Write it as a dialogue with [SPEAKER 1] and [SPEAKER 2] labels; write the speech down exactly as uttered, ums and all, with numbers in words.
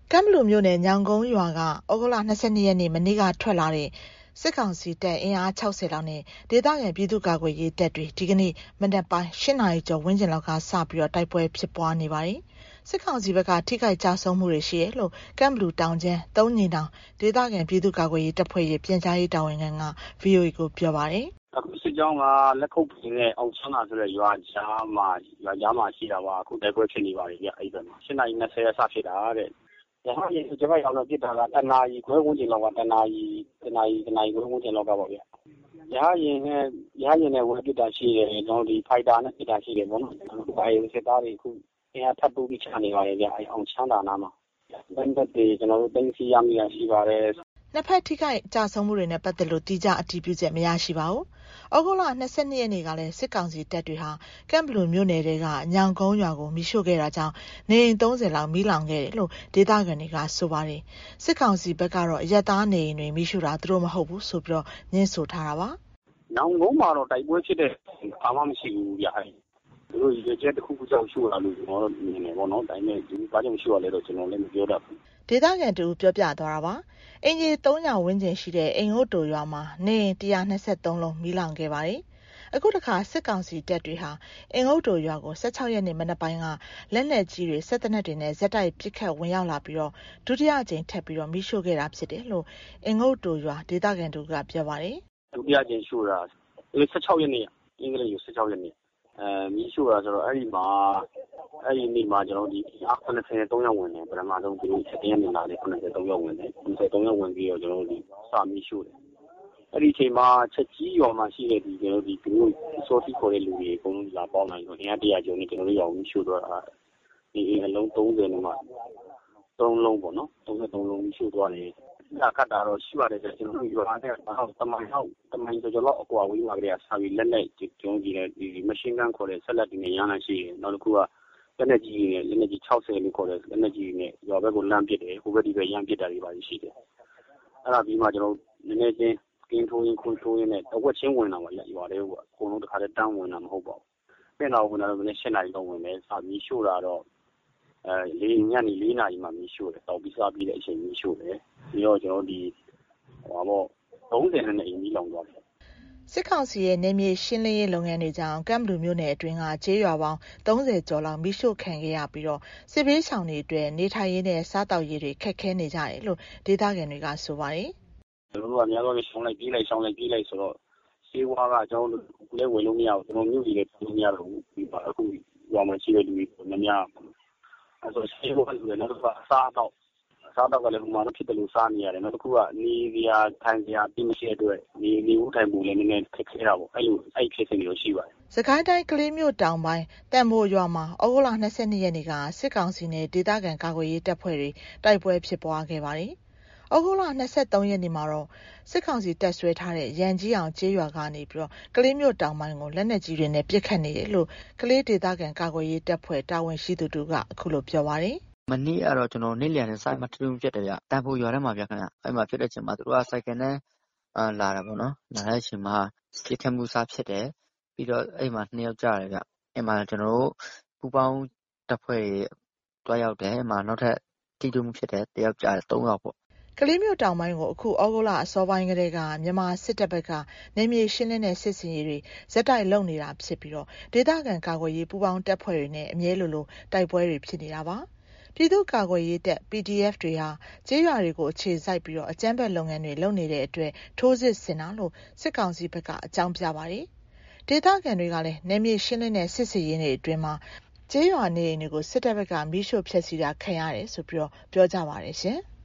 [SPEAKER 1] ကမ်ဘလူမြို့နယ်ညောင်ကုန်းရွာကဩဂုတ်လ၂၂ရက်နေ့မနေ့ကထွက်လာတဲ့စစ်ကောင်စီတပ်အင်အား၆၀လောက်နဲ့ဒေသခံပြည်သူ့ကာကွယ်ရေးတပ်တွေဒီကနေ့မနက်ပိုင်း၈နာရီကျော်ဝန်းကျင်လောက်ကစပြီးတိုက်ပွဲဖြစ်ပွားနေပါတယ်။စစ်ကောင်စီဘက်ကထိခိုက်ကြဆုံးမှုတွေရှိတယ်လို့ကမ်ဘလူတောင်ကျန်းသုံးညီနောင်ဒေသခံပြည်သူ့ကာကွယ်ရေးတပ်ဖွဲ့ရဲ့ပြန်ကြားရေးတာဝန်ခံက ဗွီအိုအေကိုပြောပါတယ်
[SPEAKER 2] ။အခုစစ်ကြောင်းကလက်ခုပ်ပြင်နဲ့အောင်ချမ်းသာဆိုတဲ့ရွာကြားမှာရွာကြားမှာရှိတာပါအခုတိုက်ပွဲဖြစ်နေပါတယ်ဗျအဲ့ဘက်မှာ၈နာရီ၂၀ရက်စဖြစ်တာတဲ့ရဟန်းရင်ကျွန်တော်ရောက်တော့ပြစ်တာကတနာရီခွဲဝန်းကျင်လောက်ကတနာရီတနာရီတနာရီခွဲဝန်းကျင်လောက်ကပေါ့ဗျရဟန်းရင်နဲ့ရဟန်းရင်နဲ့ဝယ်ပြစ်တာရှိတယ်ကျွန်တော်ဒီဖိုက်တာနဲ့ပြစ်တာရှိတယ်ပေါ့နော်အဲဒီစစ်သားတွေအခုအင်အားထပ်တိုးပြီးချနေပါတယ်ဗျအဲအောင်ချမ်းသာနာမှာဘယ်ဘက်တွေကျွန်တော်တို့တင်းစီရမိရရှိပါတယ်
[SPEAKER 1] နှစ်ဖက်ထိခိုက်ကြဆုံးမှုတွေနဲ့ပတ်သက်လို့တိကျအတည်ပြုချက်မရရှိပါဘူး။ဩဂုတ်လ၂၂ရက်နေ့ကလည်းစစ်ကောင်စီတပ်တွေဟာကမ်ဘလူမြို့နယ်တွေကညောင်ကုန်းရွာကိုမိရှို့ခဲ့တာကြောင့်နေအိမ်၃၀လောက်မိလောင်ခဲ့တယ်လို့ဒေသခံတွေကဆိုပါတယ်။စစ်ကောင်စီဘက်ကတော့အရက်သားနေအိမ်တွေမိရှို့တာသူတို့မဟုတ်ဘူးဆိုပြီးတော့ညှင်းဆိုထားတာပါ
[SPEAKER 2] ။ညောင်ကုန်းမှာတော့တိုက်ပွဲဖြစ်တဲ့ဘာမှမရှိဘူးဗျ။သူတို့ရေကျက်တစ်ခုခုကြောက်ရှို့လာလို့ကျွန်တော်တို့မြင်နေပေါ့နော်။ဒါပေမဲ့ဒီဘာကြောင့်ရှို့ရလဲတော့ကျွန်တော်လည်းမပြောတတ်ဘူး
[SPEAKER 1] ။ဒေသခံတူပြောပြသွားတာပါ။အင်ဂျီ၃ညဝန်းကျင်ရှိတဲ့အိမ်ဟုတ်တိုရွာမှာနေအိမ်၁၂၃လုံးမိလောင်ခဲ့ပါတယ်။အခုတခါစစ်ကောင်စီတပ်တွေဟာအင်ဟုတ်တိုရွာကို၁၆ရက်နေ့မနက်ပိုင်းကလက်နက်ကြီးတွေစက်သေနတ်တွေနဲ့ဇက်တိုက်ပစ်ခတ်ဝင်ရောက်လာပြီးတော့ဒုတိယအကြိမ်ထပ်ပြီးတော့မိရှို့ခဲ့တာဖြစ်တယ်လို့အင်ဟုတ်တိုရွာဒေသခံတူကပြောပါတယ်
[SPEAKER 2] ။ဒုတိယအကြိမ်ရှို့တာ၁၆ရက်နေ့အင်္ဂလိပ်လို၁၆ရက်နေ့အဲမိရှို့တာဆိုတော့အဲ့ဒီမှာအဲ့ဒီနေ့မှာကျွန်တော်ဒီအား၇၃ရောက်ဝင်တယ်ပထမဆုံးဒီချက်တင်းနေလာတယ်၇၃ရောက်ဝင်တယ်၇၃ရောက်ဝင်ပြီးတော့ကျွန်တော်တို့ဒီစာမိရှို့တယ်အဲ့ဒီအချိန်မှာချက်ကြီးရွာမှာရှိတဲ့ဒီကျွန်တော်ဒီသူတို့စောတိခေါ်တဲ့လူတွေအကုန်လုံးလာပေါင်းလာပြီးတော့အင်အားတရာကျော်နဲ့ကျွန်တော်တို့ရောက်မိရှို့တော့ဒီအလုံး၃၀နဲ့မှ၃လုံးပေါ့နော်၃၃လုံးမိရှို့သွားတယ်ဒါကတာတော့ရှိရတယ်ကျွန်တော်တို့ရွာနဲ့ဟောတမိုင်ဟောက်တမိုင်ကျော်ကျော်လောက်အကွာဝေးမှာကလေးကစာပြီးလက်နဲ့ကျုံးကြည့်တဲ့ဒီမရှင်းဂန်ခေါ်တဲ့ဆက်လက်တွေနဲ့ရမ်းလာရှိတယ်နောက်တစ်ခုကလက်နဲ့ကြီးနဲ့လက်နဲ့ကြီး၆၀လို့ခေါ်တဲ့လက်နဲ့ကြီးနဲ့ရွာဘက်ကိုလမ်းပစ်တယ်ဟိုဘက်ဒီဘက်ရမ်းပစ်တာတွေပါရှိတယ်အဲ့ဒါပြီးမှကျွန်တော်နည်းနည်းချင်းကင်းထိုးရင်ခွန်ထိုးရင်နဲ့တဝက်ချင်းဝင်လာပါရွာလေးကိုအကုန်လုံးတစ်ခါတည်းတန်းဝင်လာမဟုတ်ပါဘူးပြန်တော့ဝင်လာတော့လည်း၈နာရီတော့ဝင်တယ်စာပြီးရှို့တာတော့အဲလေးညနေ၄နာရီမှမရှို့တယ်တောက်ပြီးစားပြီးတဲ့အချိန်မရှို့တယ်ပြီးတော့ကျွန်တော်ဒီဟောပေါ့၃၀နဲ့အိမ်ကြီးလောင်သွားတယ်
[SPEAKER 1] စစ်ကောင်စီရဲ့နေမြေရှင်းလင်းရေးလုပ်ငန်းတွေကြောင့်ကမ်ဘလူမြို့နယ်အတွင်းကကျေးရွာပေါင်း၃၀ကျော်လောက်မိရှို့ခံခဲ့ရပြီးတော့စစ်ဘေးရှောင်တွေအတွက်နေထိုင်ရေးနဲ့စားတောက်ရေးတွေခက်ခဲနေကြတယ်လို့ဒေသခံတွေကဆိုပါတယ်
[SPEAKER 2] ကျွန်တော်တို့ကအများဆုံးရှောင်းလိုက်ပြေးလိုက်ရှောင်းလိုက်ပြေးလိုက်ဆိုတော့စေဝါကကျွန်တော်တို့လည်းဝင်လို့မရဘူးကျွန်တော်မြို့ကြီးလည်းပြေးမရတော့ဘူးပြီးပါအခုရွာမှာရှိတဲ့လူတွေမများအဲ့ဆိုစေဝါကလည်းတော့အစားတော့စားတော့ကလည်းဟိုမှာတော့ဖြစ်တယ်လို့စားနေရတယ်နောက်တစ်ခုကနေစရာထိုင်စရာပြင်းမရှိတဲ့အတွက်နေနေဦးထိုင်မှုလည်းနည်းနည်းခက်ခဲတာပေါ့အဲ့လိုအဲ့ဖြစ်နေလို့ရှိပါတယ်
[SPEAKER 1] စကိုင်းတိုင်းကလေးမြို့တောင်ပိုင်းတန်မိုးရွာမှာဩဂုတ်လ၂၂ရက်နေ့ကစစ်ကောင်စီနဲ့ဒေသခံကာကွယ်ရေးတပ်ဖွဲ့တွေတိုက်ပွဲဖြစ်ပွားခဲ့ပါတယ်ဩဂုတ်လ၂၃ရက်နေ့မှာတော့စစ်ကောင်စီတပ်ဆွဲထားတဲ့ရန်ကြီးအောင်ကျေးရွာကနေပြီးတော့ကလေးမြို့တောင်ပိုင်းကိုလက်နက်ကြီးတွေနဲ့ပစ်ခတ်နေတယ်လို့ကလေးဒေသခံကာကွယ်ရေးတပ်ဖွဲ့တာဝန်ရှိသူတို့ကအခုလိုပြောပါတယ်
[SPEAKER 3] မနေ့ကတော့ကျွန်တော်နေ့လည်နဲ့စိုက်မှာတူးပြတ်တယ်ဗျတန်ဖိုးရွာထဲမှာဗျခင်ဗျအဲ့မှာဖြစ်တဲ့အချိန်မှာသူတို့ကစိုက်ကနဲ့အာလာတာပေါ့နော်လာတဲ့အချိန်မှာပြစ်ခတ်မှုစားဖြစ်တယ်ပြီးတော့အဲ့မှာနှစ်ယောက်ကြာတယ်ဗျအဲ့မှာကျွန်တော်တို့ပူပေါင်းတပ်ဖွဲ့တွားရောက်တယ်အဲ့မှာနောက်ထပ်တီတူးမှုဖြစ်တယ်တယောက်ကြာတယ်၃ယောက်ပေါ့
[SPEAKER 1] ကလေးမြို့တောင်ပိုင်းကိုအခုဩဂုတ်လအစောပိုင်းကတည်းကမြန်မာစစ်တပ်ဘက်ကနေမြေရှင်းလင်းတဲ့စစ်စင်ရေးတွေဇက်တိုက်လုပ်နေတာဖြစ်ပြီးတော့ဒေသခံကာကွယ်ရေးပူးပေါင်းတပ်ဖွဲ့တွေနဲ့အမြဲလိုလိုတိုက်ပွဲတွေဖြစ်နေတာပါပြည်သူ့ကာကွယ်ရေးတပ် ပီဒီအက်ဖ် တွေဟာကျေးရွာတွေကိုအခြေစိုက်ပြီးတော့အကြမ်းဖက်လုပ်ငန်းတွေလုပ်နေတဲ့အတွက်ထိုးစစ်ဆင်တာလို့စစ်ကောင်စီဘက်ကအကြောင်းပြပါတယ်။ဒေသခံတွေကလည်းနယ်မြေရှင်းလင်းတဲ့စစ်စင်ရေးတွေအတွင်းမှာကျေးရွာနေအိမ်တွေကိုစစ်တပ်ဘက်ကမိရှို့ဖျက်ဆီးတာခံရတယ်ဆိုပြီးတော့ပြောကြပါတယ်ရှင်။